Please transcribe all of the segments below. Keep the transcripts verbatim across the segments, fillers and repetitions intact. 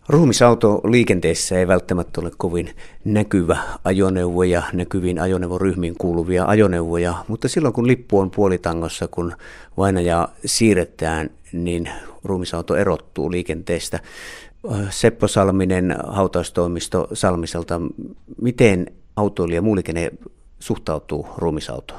Ruumisauto liikenteessä ei välttämättä ole kovin näkyvä ajoneuvo ja näkyviin ajoneuvoryhmiin kuuluvia ajoneuvoja, mutta silloin kun lippu on puolitangossa, kun vainajaa siirretään, niin ruumisauto erottuu liikenteestä. Seppo Salminen, hautaustoimisto Salmiselta, miten autoilija ja muu liikenne suhtautuu ruumisautoon?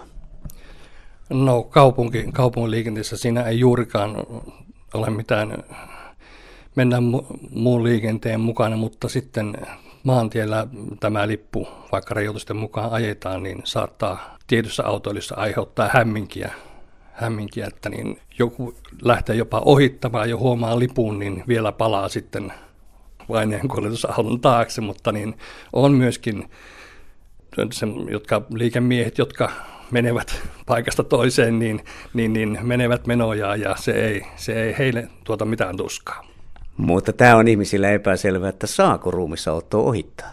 No kaupunki, kaupunkiliikenteessä siinä ei juurikaan ole mitään, mennään mu- muun liikenteen mukana, mutta sitten maantiellä tämä lippu, vaikka rajoitusten mukaan ajetaan, niin saattaa tietyssä autoilussa aiheuttaa hämminkiä, hämminkiä, että niin joku lähtee jopa ohittamaan ja huomaa lipun, niin vielä palaa sitten vaineen kuljetusauton taakse, mutta niin on myöskin se, jotka liikemiehet, jotka menevät paikasta toiseen, niin, niin, niin menevät menojaan ja se ei, se ei heille tuota mitään tuskaa. Mutta tämä on ihmisillä epäselvää, että saako ruumisautoa ohittaa?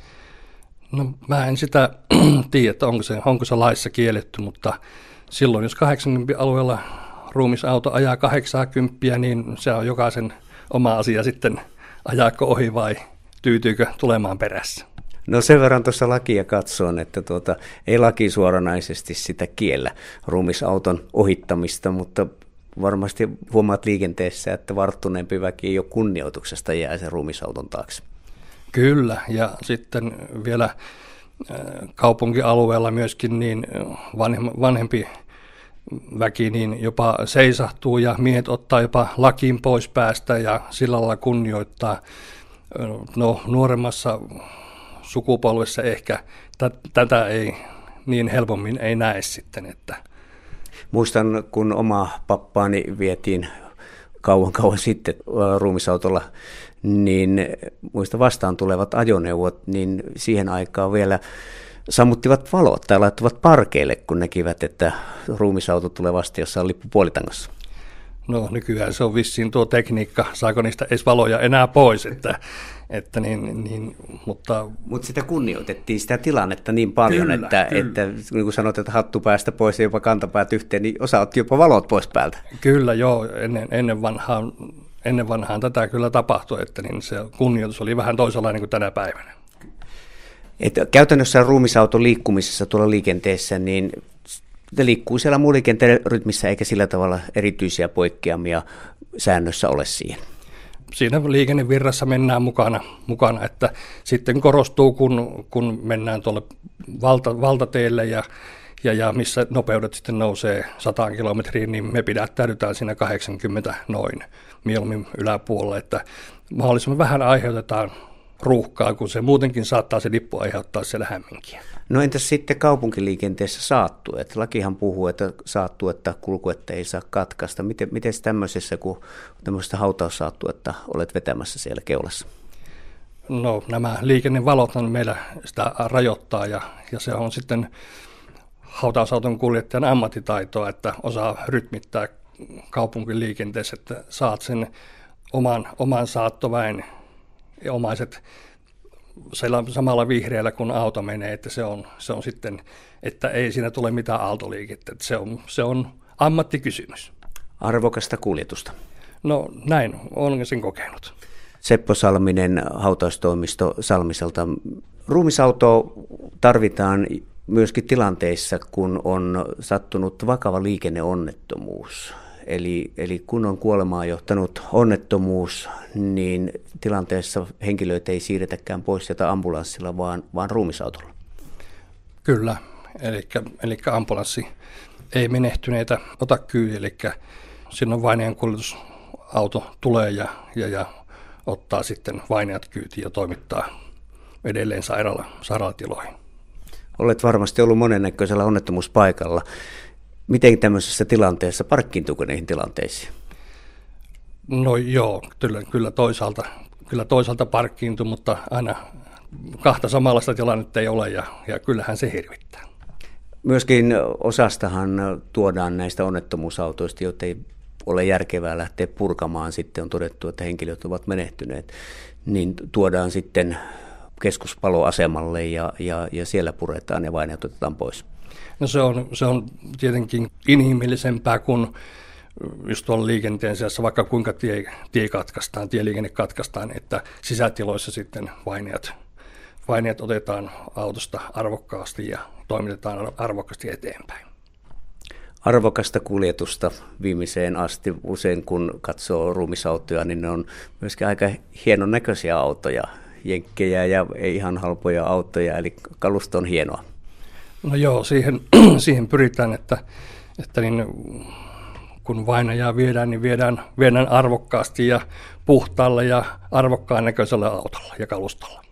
No mä en sitä tiedä, että onko se, onko se laissa kielletty, mutta silloin jos kahdeksankymmentä alueella ruumisauto ajaa kahdeksankymmentä, niin se on jokaisen oma asia sitten ajaako ohi vai tyytyykö tulemaan perässä. No sen verran tuossa lakia katsoin, että tuota, ei laki suoranaisesti sitä kiellä ruumisauton ohittamista, mutta varmasti huomaat liikenteessä, että varttuneempi väki jo kunnioituksesta jää sen ruumisauton taakse. Kyllä, ja sitten vielä kaupunkialueella myöskin niin vanhempi väki niin jopa seisahtuu ja miehet ottaa jopa lakiin pois päästä ja sillä lailla kunnioittaa. No nuoremmassa sukupolvessa ehkä t- tätä ei niin helpommin ei näe sitten. Että. Muistan, kun oma pappaani vietiin kauan kauan sitten ruumisautolla, niin muista vastaan tulevat ajoneuvot, niin siihen aikaan vielä sammuttivat valot tai laittuvat parkeille, kun näkivät, että ruumisauto tulee vasta jossain lippu puolitangossa. No nykyään se on vissiin tuo tekniikka, saako niistä edes valoja enää pois, että, että niin, niin, mutta... Mutta sitä kunnioitettiin sitä tilannetta niin paljon, kyllä, että, kyllä. että niin kuin sanot, että hattu päästä pois ja jopa kantapäät yhteen, niin osa otti jopa valot pois päältä. Kyllä joo, ennen, ennen, vanhaan, ennen vanhaan tätä kyllä tapahtui, että niin se kunnioitus oli vähän toisenlainen kuin tänä päivänä. Että käytännössä ruumisauton liikkumisessa tuolla liikenteessä, niin ne liikkuu siellä muun liikenteen rytmissä, eikä sillä tavalla erityisiä poikkeamia säännössä ole siihen. Siinä liikennevirrassa mennään mukana, mukana että sitten korostuu, kun, kun mennään tuolle valta, valtateille ja, ja, ja missä nopeudet sitten nousee sataan kilometriin, niin me pidättäydytään siinä kahdeksankymmentä noin mieluummin yläpuolella, että mahdollisimman vähän aiheutetaan ruuhkaa, kun se muutenkin saattaa se lippu aiheuttaa siellä hämminkiä. No entäs sitten kaupunkiliikenteessä saattuet? Lakihan puhuu, että saattuetta kulkuetta ei saa katkaista. Miten, miten tämmöisessä, kun tämmöistä hautaussaattuetta olet vetämässä siellä keulassa? No nämä liikennevalot meillä sitä rajoittaa ja, ja se on sitten hautausauton kuljettajan ammattitaitoa, että osaa rytmittää kaupunkiliikenteessä, että saat sen oman, oman saattoväen ja omaiset samalla vihreällä kun auto menee, että se on, se on sitten, että ei siinä tule mitään aaltoliikettä, että se on, se on ammattikysymys. Arvokasta kuljetusta. No näin, olen sen kokenut. Seppo Salminen, hautaustoimisto Salmiselta. Ruumisauto tarvitaan myöskin tilanteissa, kun on sattunut vakava liikenneonnettomuus. Eli, eli kun on kuolemaan johtanut onnettomuus, niin tilanteessa henkilöitä ei siirretäkään pois sieltä ambulanssilla, vaan, vaan ruumisautolla. Kyllä, eli, eli ambulanssi ei menehtyneitä ota kyydiin, eli silloin vainajan kuljetusauto tulee ja, ja, ja ottaa sitten vainajat kyytiin ja toimittaa edelleen sairaala, sairaalatiloihin. Olet varmasti ollut monennäköisellä onnettomuuspaikalla. Miten tämmöisessä tilanteessa parkkiintuuko niihin tilanteisiin? No joo, kyllä, kyllä, toisaalta, kyllä toisaalta parkkiintuu, mutta aina kahta samanlaista tilannetta ei ole ja, ja kyllähän se hirvittää. Myöskin osastahan tuodaan näistä onnettomuusautoista, joita ei ole järkevää lähteä purkamaan. Sitten on todettu, että henkilöt ovat menehtyneet, niin tuodaan sitten keskuspaloasemalle ja, ja, ja siellä puretaan ja vainajat otetaan pois. No se on, se on tietenkin inhimillisempää, kun just tuolla liikenteen seassa, vaikka kuinka tie, tie katkaistaan, tieliikenne katkaistaan, että sisätiloissa sitten vainajat, vainajat otetaan autosta arvokkaasti ja toimitetaan arvokkaasti eteenpäin. Arvokasta kuljetusta viimeiseen asti. Usein kun katsoo ruumisautoja, niin ne on myöskin aika hienon näköisiä autoja, jenkkejä ja ei ihan halpoja autoja, eli kalusto on hienoa. No joo, siihen, siihen pyritään, että, että niin, kun vainajaa viedään, niin viedään, viedään arvokkaasti ja puhtaalla ja arvokkaan näköisellä autolla ja kalustolla.